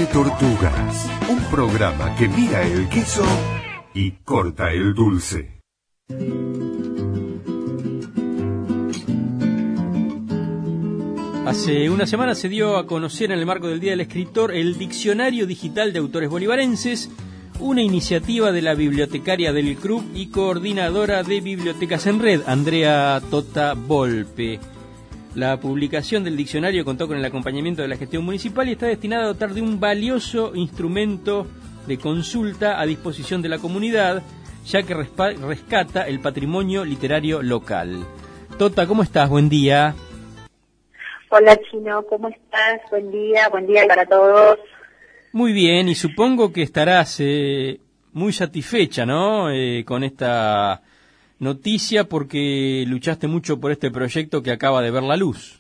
Come Tortugas, un programa que mira el queso y corta el dulce. Hace una semana se dio a conocer en el marco del Día del Escritor el Diccionario Digital de Autores Bolivarenses, una iniciativa de la bibliotecaria del CRUB y coordinadora de Bibliotecas en Red, Andrea Tota Volpe. La publicación del diccionario contó con el acompañamiento de la gestión municipal y está destinada a dotar de un valioso instrumento de consulta a disposición de la comunidad, ya que rescata el patrimonio literario local. Tota, ¿cómo estás? Buen día. Hola Chino, ¿cómo estás? Buen día para todos. Muy bien, y supongo que estarás muy satisfecha, ¿no? Con esta noticia, porque luchaste mucho por este proyecto que acaba de ver la luz.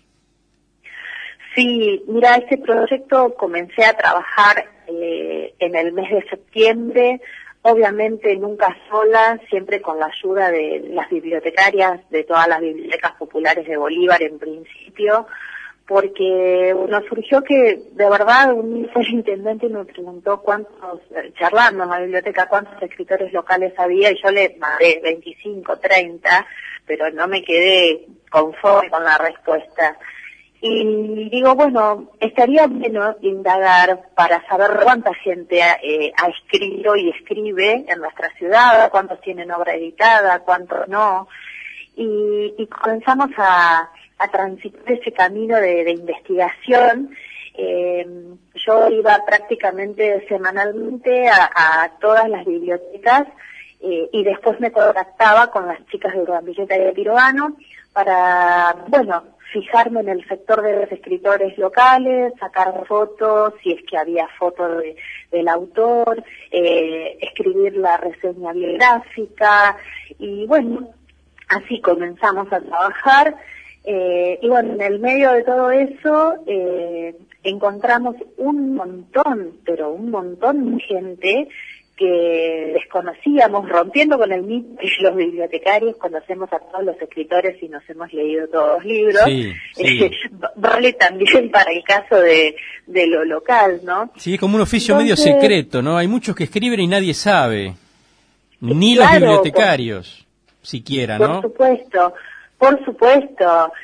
Sí, mira, este proyecto comencé a trabajar en el mes de septiembre, obviamente nunca sola, siempre con la ayuda de las bibliotecarias de todas las bibliotecas populares de Bolívar en principio, porque nos surgió que, de verdad, un intendente me preguntó charlando en la biblioteca, cuántos escritores locales había, y yo le mandé 25, 30, pero no me quedé conforme con la respuesta. Y digo, bueno, estaría bueno indagar para saber cuánta gente ha escrito y escribe en nuestra ciudad, cuántos tienen obra editada, cuántos no, y comenzamos a transitar ese camino de investigación. Yo iba prácticamente semanalmente a todas las bibliotecas y después me contactaba con las chicas de Urban Biblioteca de Piroano para, fijarme en el sector de los escritores locales, sacar fotos, si es que había fotos del autor, escribir la reseña biográfica, y así comenzamos a trabajar. Y en el medio de todo eso encontramos un montón de gente que desconocíamos, rompiendo con el mito que los bibliotecarios conocemos a todos los escritores y nos hemos leído todos los libros. Sí, sí. Vale también para el caso de lo local, ¿no? Sí, es como un oficio medio secreto, ¿no? Hay muchos que escriben y nadie sabe, ni claro, los bibliotecarios, siquiera, ¿no? Por supuesto.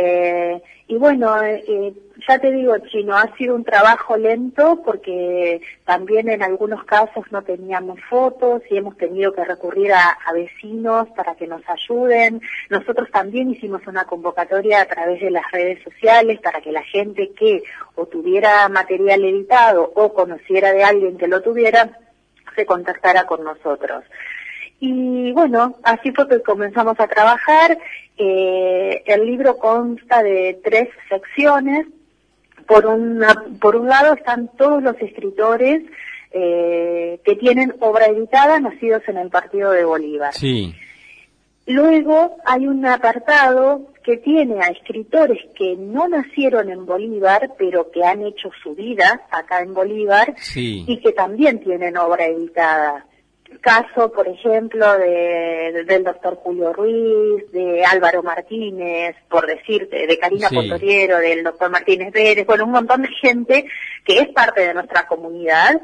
Ya te digo, Chino, ha sido un trabajo lento porque también en algunos casos no teníamos fotos y hemos tenido que recurrir a vecinos para que nos ayuden. Nosotros también hicimos una convocatoria a través de las redes sociales para que la gente que o tuviera material editado o conociera de alguien que lo tuviera, se contactara con nosotros. Y así fue que comenzamos a trabajar. El libro consta de 3 secciones. Por un lado están todos los escritores que tienen obra editada nacidos en el Partido de Bolívar. Sí. Luego hay un apartado que tiene a escritores que no nacieron en Bolívar, pero que han hecho su vida acá en Bolívar, Sí. y que también tienen obra editada. Caso, por ejemplo, del doctor Julio Ruiz, de Álvaro Martínez, por decirte, de Karina Potoriero, del doctor Martínez Pérez, un montón de gente que es parte de nuestra comunidad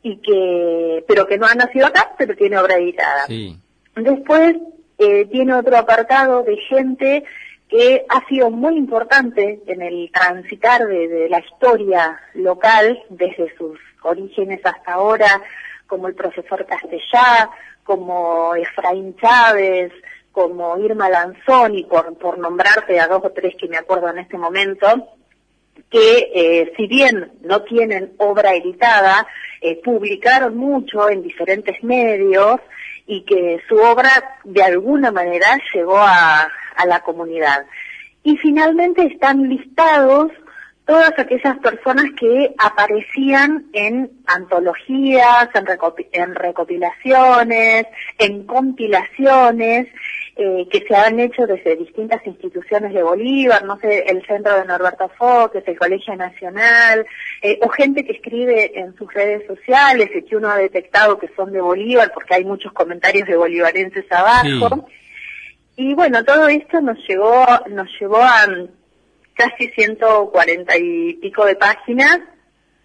pero que no ha nacido acá, pero tiene obra editada. Sí. Después tiene otro apartado de gente que ha sido muy importante en el transitar de la historia local desde sus orígenes hasta ahora, como el profesor Castellá, como Efraín Chávez, como Irma Lanzoni, por nombrarte a 2 o 3 que me acuerdo en este momento, que si bien no tienen obra editada, publicaron mucho en diferentes medios y que su obra de alguna manera llegó a la comunidad. Y finalmente están listados todas aquellas personas que aparecían en antologías, en recopilaciones, en compilaciones, que se han hecho desde distintas instituciones de Bolívar, el Centro de Norberto Fox, el Colegio Nacional, o gente que escribe en sus redes sociales y que uno ha detectado que son de Bolívar porque hay muchos comentarios de bolivarenses abajo. Sí. Y todo esto nos llevó a casi 140 y pico de páginas,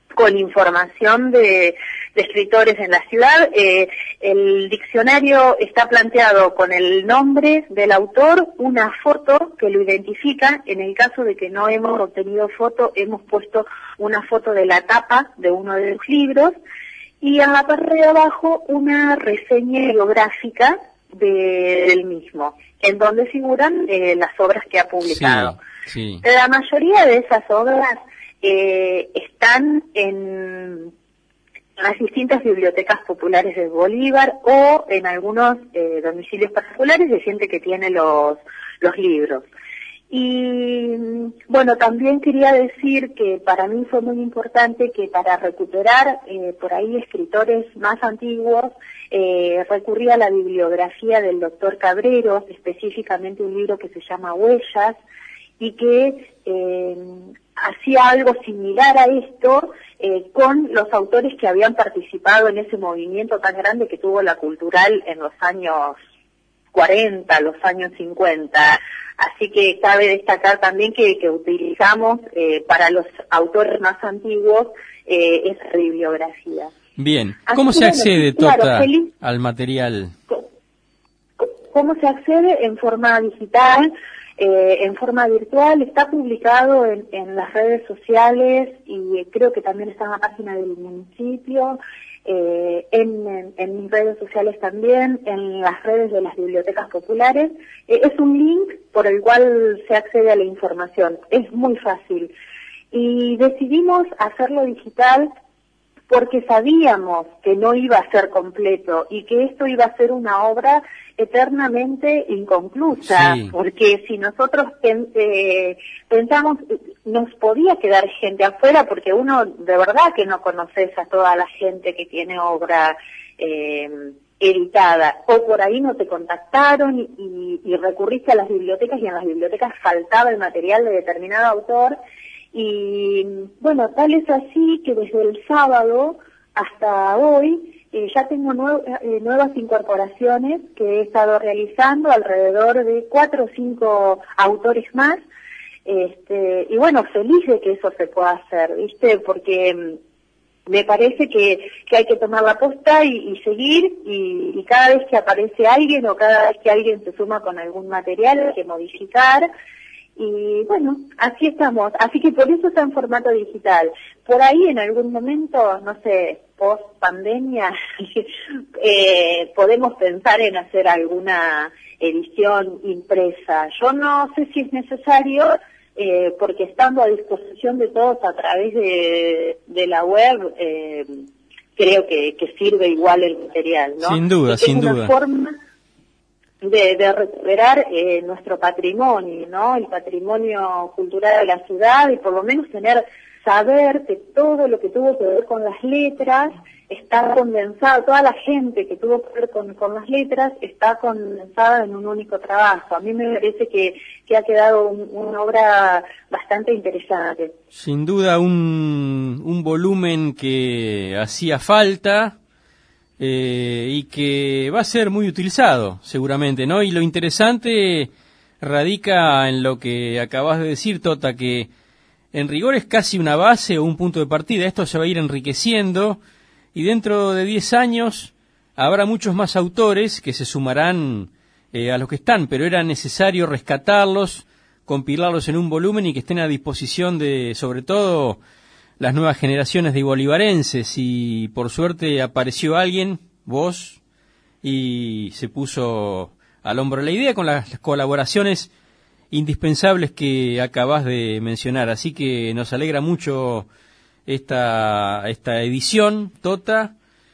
con información de escritores en la ciudad. El diccionario está planteado con el nombre del autor, una foto que lo identifica. En el caso de que no hemos obtenido foto, hemos puesto una foto de la tapa de uno de los libros, y en la parte de abajo una reseña biográfica del mismo, en donde figuran las obras que ha publicado. Sí. La mayoría de esas obras están en las distintas bibliotecas populares de Bolívar o en algunos domicilios particulares de gente que tiene los libros. Y bueno, también quería decir que para mí fue muy importante que para recuperar por ahí escritores más antiguos, recurrí a la bibliografía del doctor Cabreros, específicamente un libro que se llama Huellas, y que hacía algo similar a esto con los autores que habían participado en ese movimiento tan grande que tuvo la Cultural en los años 40, los años 50. Así que cabe destacar también que utilizamos para los autores más antiguos esa bibliografía. Bien, ¿cómo se accede, Tota, al material? ¿Cómo se accede? En forma digital, en forma virtual. Está publicado en las redes sociales y creo que también está en la página del municipio. En mis redes sociales también, en las redes de las bibliotecas populares. Es un link por el cual se accede a la información. Es muy fácil. Y decidimos hacerlo digital porque sabíamos que no iba a ser completo y que esto iba a ser una obra eternamente inconclusa, sí. Porque si nosotros pensamos, nos podía quedar gente afuera, porque uno de verdad que no conoces a toda la gente que tiene obra editada, o por ahí no te contactaron y recurriste a las bibliotecas y en las bibliotecas faltaba el material de determinado autor. Y bueno, tal es así que desde el sábado hasta hoy ya tengo nuevas incorporaciones que he estado realizando, alrededor de 4 o 5 autores más, y bueno, feliz de que eso se pueda hacer, ¿viste? Porque me parece que hay que tomar la posta y seguir, y cada vez que aparece alguien o cada vez que alguien se suma con algún material hay que modificar. Y bueno, así estamos. Así que por eso está en formato digital. Por ahí en algún momento, no sé, post pandemia, podemos pensar en hacer alguna edición impresa. Yo no sé si es necesario, porque estando a disposición de todos a través de la web, creo que sirve igual el material, ¿no? Sin duda, sin duda. Es una forma de recuperar nuestro patrimonio, ¿no? El patrimonio cultural de la ciudad, y por lo menos saber que todo lo que tuvo que ver con las letras está condensado, toda la gente que tuvo que ver con las letras está condensada en un único trabajo. A mí me parece que ha quedado una obra bastante interesante. Sin duda un volumen que hacía falta, y que va a ser muy utilizado seguramente, ¿no? Y lo interesante radica en lo que acabas de decir, Tota, que en rigor es casi una base o un punto de partida. Esto se va a ir enriqueciendo y dentro de 10 años habrá muchos más autores que se sumarán a los que están, pero era necesario rescatarlos, compilarlos en un volumen y que estén a disposición de, sobre todo, las nuevas generaciones de bolivarenses. Y por suerte apareció alguien, vos, y se puso al hombro la idea con las colaboraciones indispensables que acabas de mencionar. Así que nos alegra mucho esta edición, Tota.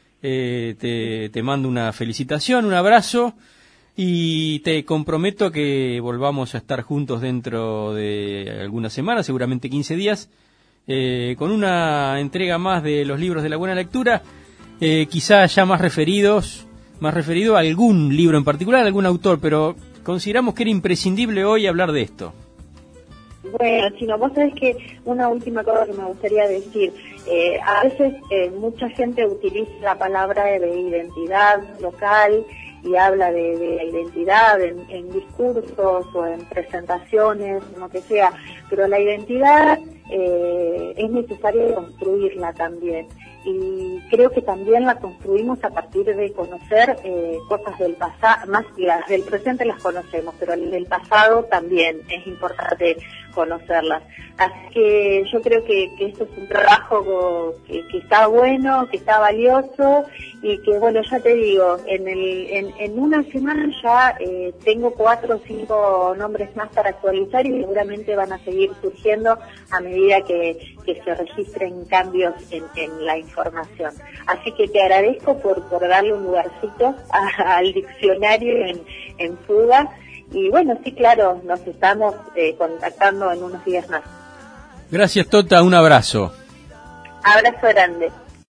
Te mando una felicitación, un abrazo, y te comprometo que volvamos a estar juntos dentro de algunas semanas, seguramente 15 días, con una entrega más de los libros de la buena lectura, quizá ya más referido a algún libro en particular, a algún autor, pero consideramos que era imprescindible hoy hablar de esto. Bueno, Chino, vos sabés que una última cosa que me gustaría decir, a veces mucha gente utiliza la palabra de identidad local y habla de la identidad en discursos o en presentaciones, lo que sea, pero la identidad es necesario construirla también. Y creo que también la construimos a partir de conocer cosas del pasado, más las del presente las conocemos, pero del pasado también es importante conocerlas. Así que yo creo que esto es un trabajo que está bueno, que está valioso, y que, bueno, ya te digo, en una semana ya tengo 4 o 5 nombres más para actualizar, y seguramente van a seguir surgiendo a medida que se registren cambios en la información. Así que te agradezco por darle un lugarcito al diccionario en Fuga. Y bueno, sí, claro, nos estamos contactando en unos días más. Gracias, Tota, un abrazo. Abrazo grande.